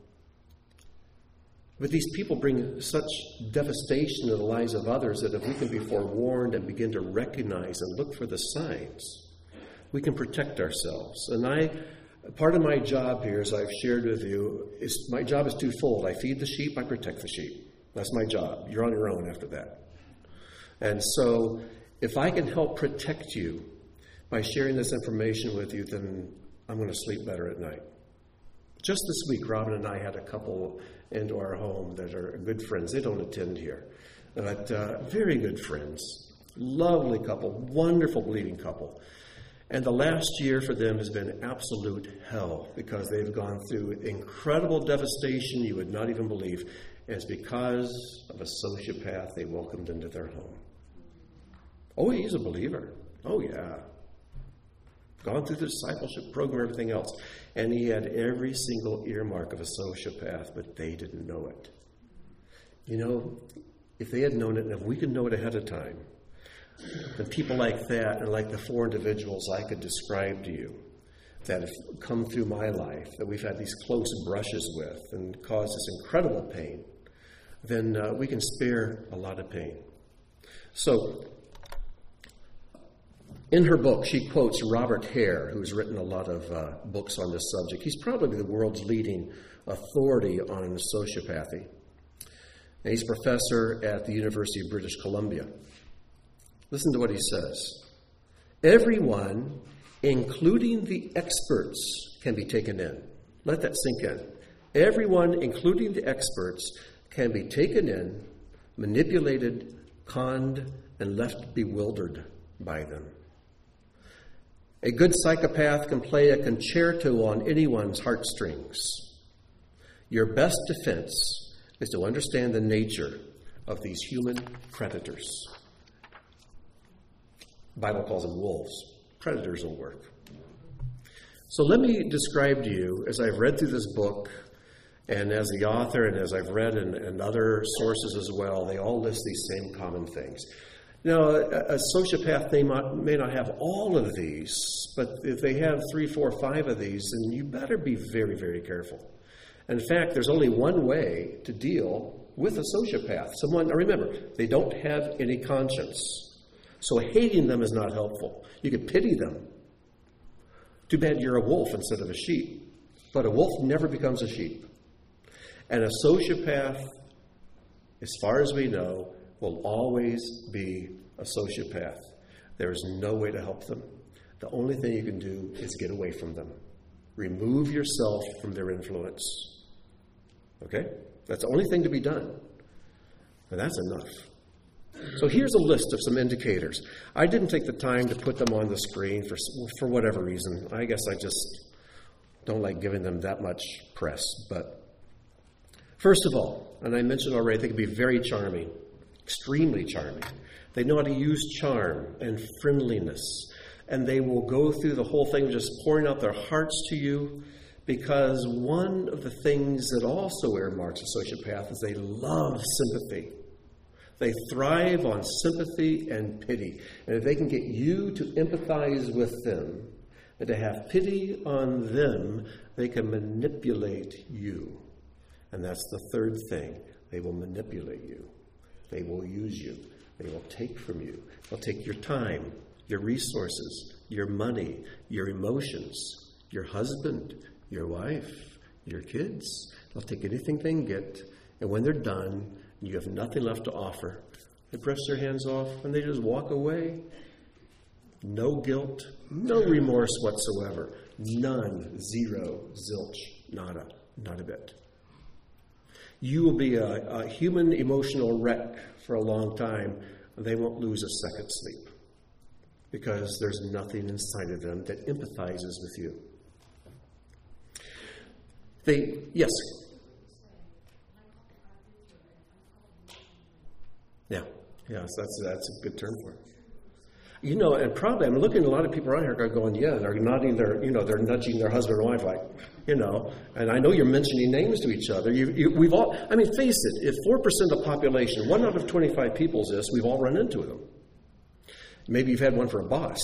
but these people bring such devastation to the lives of others that if we can be forewarned and begin to recognize and look for the signs, we can protect ourselves. And I... Part of my job here, as I've shared with you, is my job is twofold. I feed the sheep, I protect the sheep. That's my job. You're on your own after that. And so if I can help protect you by sharing this information with you, then I'm going to sleep better at night. Just this week, Robin and I had a couple into our home that are good friends. They don't attend here. But uh, very good friends. Lovely couple. Wonderful believing couple. And the last year for them has been absolute hell because they've gone through incredible devastation you would not even believe. And it's because of a sociopath they welcomed into their home. Oh, he's a believer. Oh, yeah. Gone through the discipleship program, everything else. And he had every single earmark of a sociopath, but they didn't know it. You know, if they had known it, and if we could know it ahead of time, then people like that and like the four individuals I could describe to you that have come through my life, that we've had these close brushes with and caused us incredible pain, then uh, we can spare a lot of pain. So, in her book, she quotes Robert Hare, who's written a lot of uh, books on this subject. He's probably the world's leading authority on sociopathy. And he's a professor at the University of British Columbia. Listen to what he says. Everyone, including the experts, can be taken in. Let that sink in. Everyone, including the experts, can be taken in, manipulated, conned, and left bewildered by them. A good psychopath can play a concerto on anyone's heartstrings. Your best defense is to understand the nature of these human predators. The Bible calls them wolves. Predators will work. So let me describe to you, as I've read through this book, and as the author, and as I've read in, in other sources as well, they all list these same common things. Now, a, a sociopath may not, may not have all of these, but if they have three, four, five of these, then you better be very, very careful. In fact, there's only one way to deal with a sociopath. Someone, remember, they don't have any conscience. So hating them is not helpful. You can pity them. Too bad you're a wolf instead of a sheep. But a wolf never becomes a sheep. And a sociopath, as far as we know, will always be a sociopath. There is no way to help them. The only thing you can do is get away from them. Remove yourself from their influence. Okay? That's the only thing to be done. And that's enough. So here's a list of some indicators. I didn't take the time to put them on the screen for for whatever reason. I guess I just don't like giving them that much press. But first of all, and I mentioned already, they can be very charming, extremely charming. They know how to use charm and friendliness. And they will go through the whole thing just pouring out their hearts to you, because one of the things that also earmarks a sociopath is they love sympathy. They thrive on sympathy and pity. And if they can get you to empathize with them and to have pity on them, they can manipulate you. And that's the third thing. They will manipulate you. They will use you. They will take from you. They'll take your time, your resources, your money, your emotions, your husband, your wife, your kids. They'll take anything they can get, and when they're done, you have nothing left to offer. They brush their hands off, and they just walk away. No guilt, no remorse whatsoever. None, zero, zilch, nada, not a bit. You will be a, a human emotional wreck for a long time, and they won't lose a second's sleep, because there's nothing inside of them that empathizes with you. They, yes? Yeah, yes, that's that's a good term for it. You know, and probably I'm looking at a lot of people around here going, yeah, they're nodding their, you know, they're nudging their husband or wife like, you know, and I know you're mentioning names to each other. You, you, we've all, I mean, face it, if four percent of the population, one out of twenty-five people is this, we've all run into them. Maybe you've had one for a boss.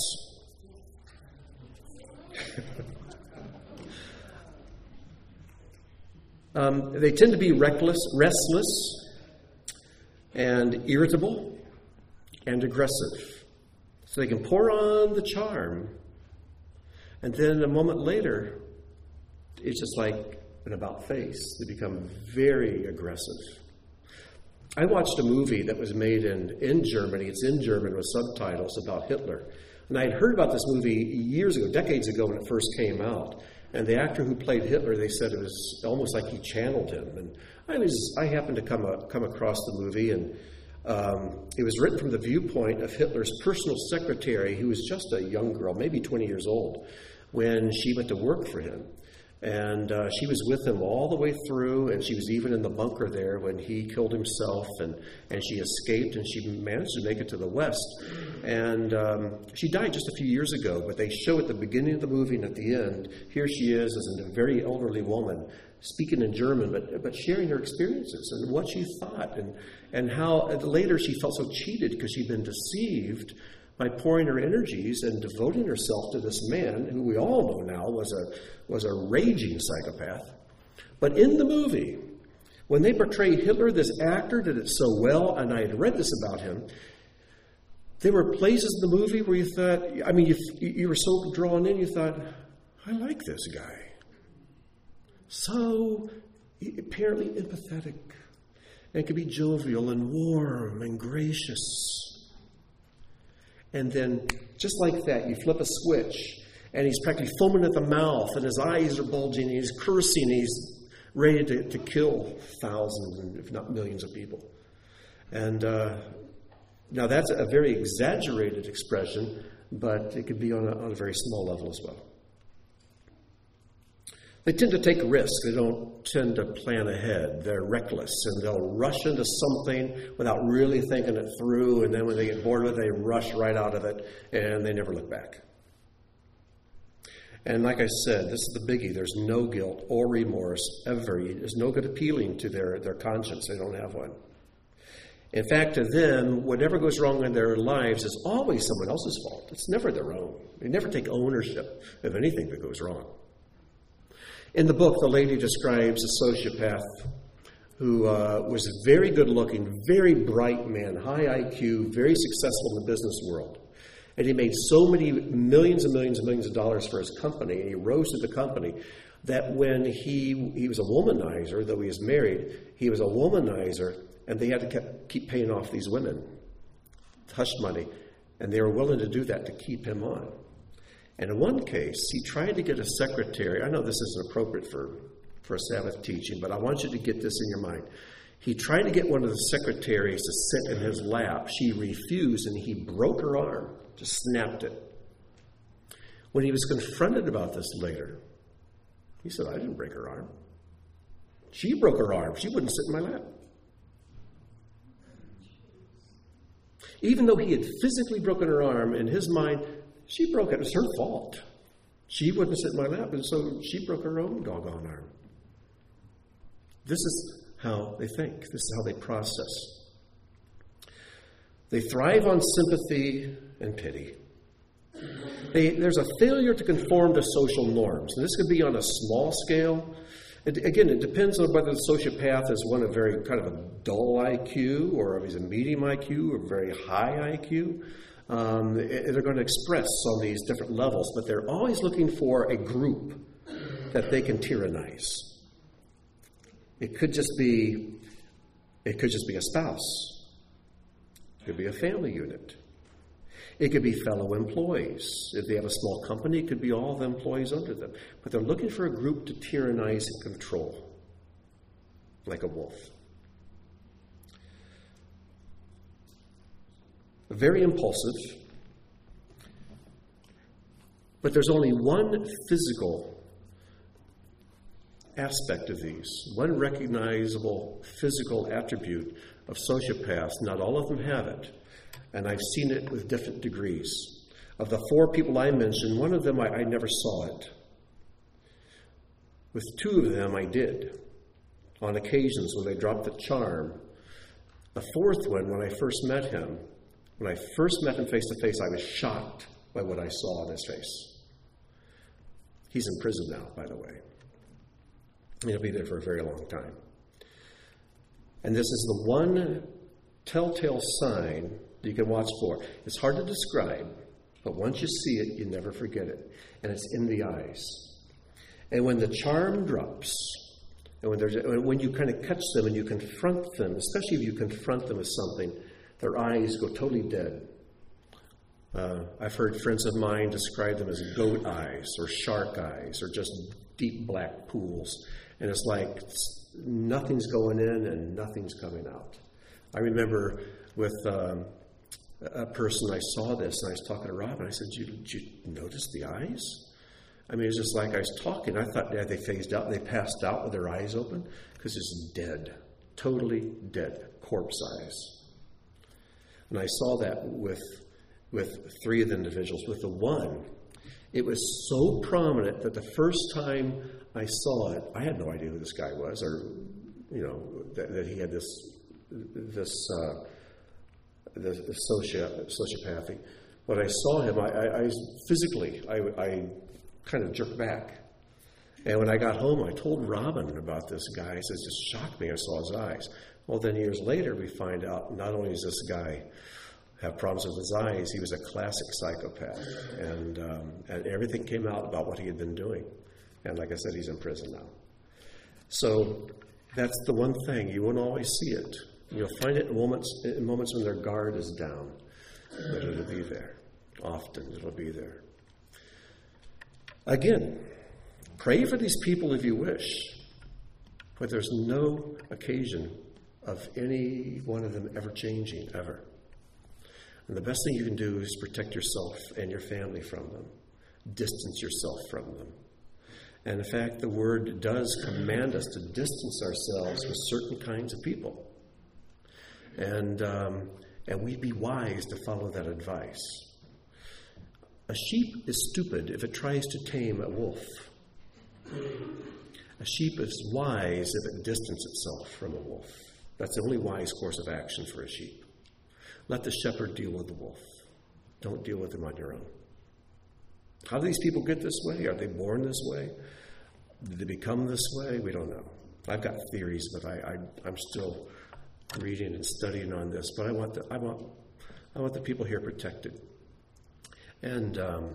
um, they tend to be reckless, restless, and irritable, and aggressive. So they can pour on the charm, and then a moment later, it's just like an about face. They become very aggressive. I watched a movie that was made in, in Germany. It's in German with subtitles about Hitler. And I had heard about this movie years ago, decades ago when it first came out. And the actor who played Hitler, they said it was almost like he channeled him. And I was I happened to come a, come across the movie, and um, it was written from the viewpoint of Hitler's personal secretary, who was just a young girl, maybe twenty years old, when she went to work for him. And uh, she was with him all the way through, and she was even in the bunker there when he killed himself, and, and she escaped, and she managed to make it to the West. And um, she died just a few years ago, but they show at the beginning of the movie and at the end, here she is as a very elderly woman, speaking in German, but but sharing her experiences and what she thought, and, and how later she felt so cheated because she'd been deceived by pouring her energies and devoting herself to this man who we all know now was a was a raging psychopath. But in the movie, when they portrayed Hitler, this actor did it so well, and I had read this about him, there were places in the movie where you thought, I mean, you, you were so drawn in, you thought, I like this guy. So apparently empathetic, and could be jovial and warm and gracious. And then, just like that, you flip a switch, and he's practically foaming at the mouth, and his eyes are bulging, and he's cursing, and he's ready to, to kill thousands, if not millions of people. And uh, now that's a very exaggerated expression, but it could be on a, on a very small level as well. They tend to take risks. They don't tend to plan ahead. They're reckless, and they'll rush into something without really thinking it through, and then when they get bored with it, they rush right out of it, and they never look back. And like I said, this is the biggie. There's no guilt or remorse ever. There's no good appealing to their, their conscience. They don't have one. In fact, to them, whatever goes wrong in their lives is always someone else's fault. It's never their own. They never take ownership of anything that goes wrong. In the book, the lady describes a sociopath who uh, was a very good-looking, very bright man, high I Q, very successful in the business world. And he made so many millions and millions and millions of dollars for his company, and he rose to the company, that when he he was a womanizer, though he was married, he was a womanizer, and they had to keep paying off these women, hush money, and they were willing to do that to keep him on. And in one case, he tried to get a secretary. I know this isn't appropriate for, for a Sabbath teaching, but I want you to get this in your mind. He tried to get one of the secretaries to sit in his lap. She refused, and he broke her arm, just snapped it. When he was confronted about this later, he said, I didn't break her arm. She broke her arm. She wouldn't sit in my lap. Even though he had physically broken her arm, in his mind, she broke it. It was her fault. She wouldn't sit in my lap, and so she broke her own doggone arm. This is how they think. This is how they process. They thrive on sympathy and pity. They, there's a failure to conform to social norms. And this could be on a small scale. It, again, it depends on whether the sociopath is one of very kind of a dull I Q, or if he's a medium I Q, or very high I Q. Um, they're going to express on these different levels, but they're always looking for a group that they can tyrannize. It could just be, it could just be a spouse. It could be a family unit. It could be fellow employees. If they have a small company, it could be all the employees under them. But they're looking for a group to tyrannize and control, like a wolf. Very impulsive. But there's only one physical aspect of these, one recognizable physical attribute of sociopaths. Not all of them have it, and I've seen it with different degrees. Of the four people I mentioned, one of them I, I never saw it. With two of them I did, on occasions when they dropped the charm. The fourth one, when I first met him, when I first met him face to face, I was shocked by what I saw on his face. He's in prison now, by the way. He'll be there for a very long time. And this is the one telltale sign that you can watch for. It's hard to describe, but once you see it, you never forget it. And it's in the eyes. And when the charm drops, and when, there's, when you kind of catch them and you confront them, especially if you confront them with something, their eyes go totally dead. Uh, I've heard friends of mine describe them as goat eyes or shark eyes or just deep black pools. And it's like nothing's going in and nothing's coming out. I remember with um, a person, I saw this, and I was talking to Rob, and I said, did you, did you notice the eyes? I mean, it's just like I was talking. I thought yeah, they phased out, they passed out with their eyes open, because it's dead, totally dead, corpse eyes. And I saw that with with three of the individuals. With the one, it was so prominent that the first time I saw it, I had no idea who this guy was, or you know that, that he had this this uh, this soci- sociopathy. When I saw him, I, I, I physically I, I kind of jerked back. And when I got home, I told Robin about this guy. He says, it just shocked me. I saw his eyes. Well, then years later, we find out not only does this guy have problems with his eyes, he was a classic psychopath. And, um, and everything came out about what he had been doing. And like I said, he's in prison now. So that's the one thing. You won't always see it. You'll find it in moments, in moments when their guard is down. But it'll be there. Often it'll be there. Again, pray for these people if you wish. But there's no occasion of any one of them ever changing, ever. And the best thing you can do is protect yourself and your family from them. Distance yourself from them. And in fact, the Word does command us to distance ourselves with certain kinds of people. And, um, and we'd be wise to follow that advice. A sheep is stupid if it tries to tame a wolf. A sheep is wise if it distances itself from a wolf. That's the only wise course of action for a sheep. Let the shepherd deal with the wolf. Don't deal with him on your own. How do these people get this way? Are they born this way? Did they become this way? We don't know. I've got theories, but I, I, I'm still reading and studying on this. But I want the, I want, I want the people here protected. And um,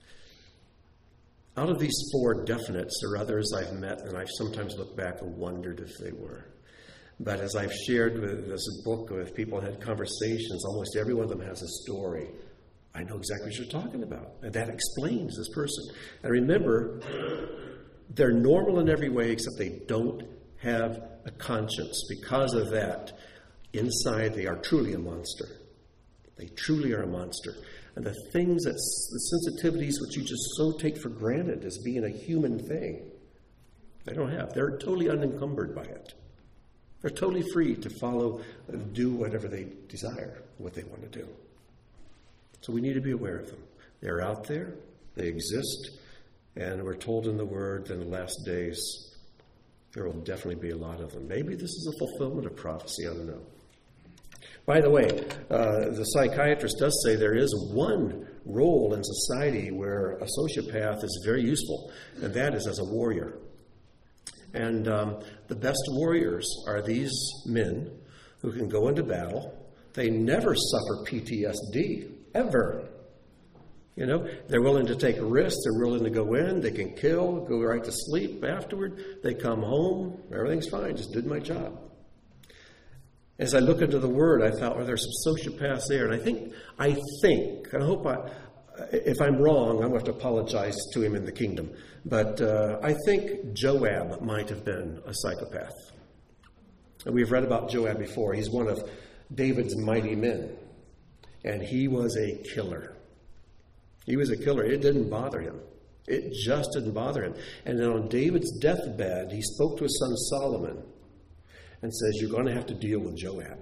out of these four definites, there are others I've met, and I've sometimes looked back and wondered if they were. But as I've shared with this book with people and had conversations, almost every one of them has a story. I know exactly what you're talking about. And that explains this person. And remember, they're normal in every way except they don't have a conscience. Because of that, inside they are truly a monster. They truly are a monster. And the things, that, the sensitivities which you just so take for granted as being a human thing, they don't have. They're totally unencumbered by it. They're totally free to follow and do whatever they desire, what they want to do. So we need to be aware of them. They're out there. They exist. And we're told in the Word that in the last days, there will definitely be a lot of them. Maybe this is a fulfillment of prophecy. I don't know. By the way, uh, the psychiatrist does say there is one role in society where a sociopath is very useful, and that is as a warrior. And um, the best warriors are these men who can go into battle. They never suffer P T S D, ever. You know, they're willing to take a risk. They're willing to go in. They can kill, go right to sleep afterward. They come home. Everything's fine. Just did my job. As I look into the Word, I thought, well, there's some sociopaths there. And I think, I think, and I hope I, if I'm wrong, I'm going to have to apologize to him in the kingdom. But uh, I think Joab might have been a psychopath. And we've read about Joab before. He's one of David's mighty men. And he was a killer. He was a killer. It didn't bother him. It just didn't bother him. And then on David's deathbed, he spoke to his son Solomon and says, you're going to have to deal with Joab.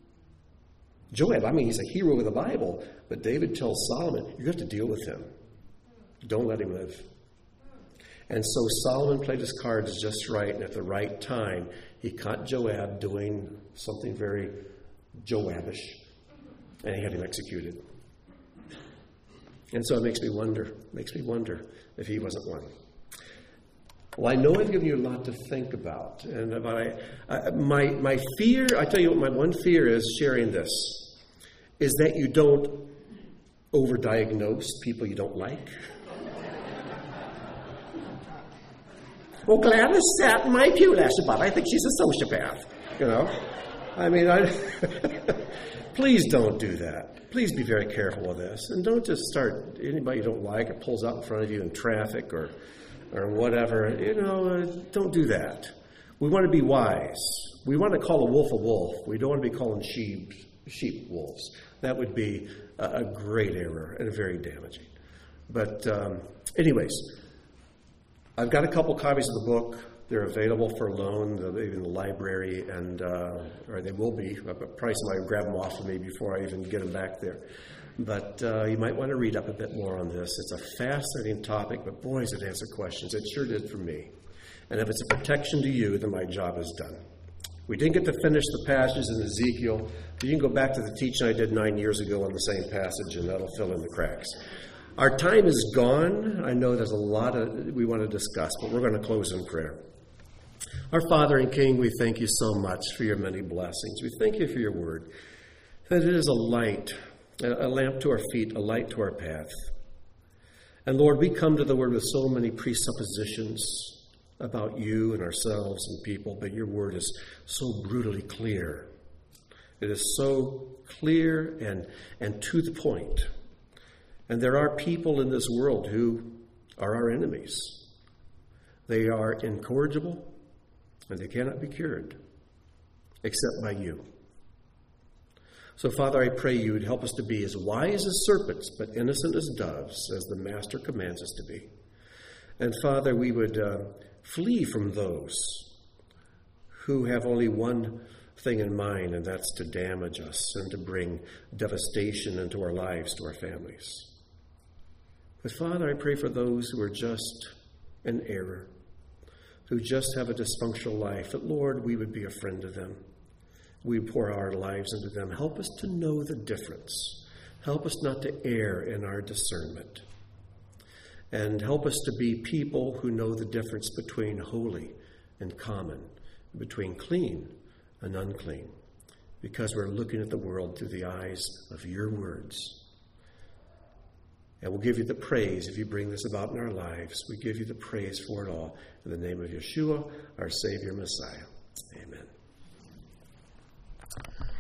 Joab, I mean, he's a hero of the Bible, but David tells Solomon, you have to deal with him. Don't let him live. And so Solomon played his cards just right, and at the right time, he caught Joab doing something very Joabish, and he had him executed. And so it makes me wonder, makes me wonder if he wasn't one. Well, I know I've given you a lot to think about. And about I, I, my, my fear, I tell you what my one fear is sharing this, is that you don't overdiagnose people you don't like. Well, Gladys sat in my pew last Shabbat. I think she's a sociopath, you know. I mean, I, please don't do that. Please be very careful with this. And don't just start, anybody you don't like, it pulls out in front of you in traffic or or whatever. You know, uh, don't do that. We want to be wise. We want to call a wolf a wolf. We don't want to be calling sheep, sheep wolves. That would be a, a great error and very damaging. But um, anyways, I've got a couple copies of the book. They're available for loan, in the library, and uh, or they will be. Probably somebody will grab them off of me before I even get them back there. But uh, you might want to read up a bit more on this. It's a fascinating topic, but boy, does it answer questions. It sure did for me. And if it's a protection to you, then my job is done. We didn't get to finish the passages in Ezekiel. You can go back to the teaching I did nine years ago on the same passage, and that'll fill in the cracks. Our time is gone. I know there's a lot of we want to discuss, but we're going to close in prayer. Our Father and King, we thank you so much for your many blessings. We thank you for your word, that it is a light, a lamp to our feet, a light to our path. And Lord, we come to the word with so many presuppositions about you and ourselves and people, but your word is so brutally clear. It is so clear and, and to the point. And there are people in this world who are our enemies. They are incorrigible, and they cannot be cured except by you. So, Father, I pray you would help us to be as wise as serpents, but innocent as doves, as the Master commands us to be. And Father, we would uh, flee from those who have only one thing in mind, and that's to damage us and to bring devastation into our lives, to our families. But Father, I pray for those who are just in error, who just have a dysfunctional life, that, Lord, we would be a friend to them. We pour our lives into them. Help us to know the difference. Help us not to err in our discernment. And help us to be people who know the difference between holy and common, between clean and unclean, because we're looking at the world through the eyes of your words. And we'll give you the praise if you bring this about in our lives. We give you the praise for it all. In the name of Yeshua, our Savior, Messiah. Amen.